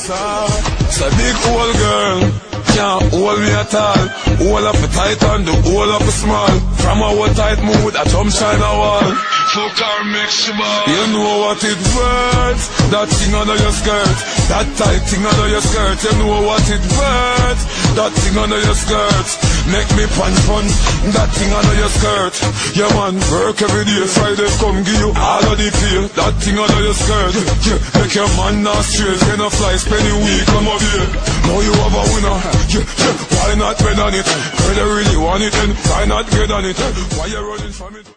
It's a big old girl, can't hold me at all. All of a tight and the whole of a small. From our tight mood, I jump China wall. Fuck her, make she ball. You know what it worth, that thing under your skirt. That tight thing under your skirt. You know what it worth, that thing under your skirt. Make me punch, that thing under your skirt. Yeah man, work every day, Friday come give you all of the feel. That thing under your skirt. Yeah, make your man not straight. Can a fly, spend a week, come up here. Now you have a winner. Yeah, why not bet on it? Girl, you really want it, and why not get on it? Why you running from it?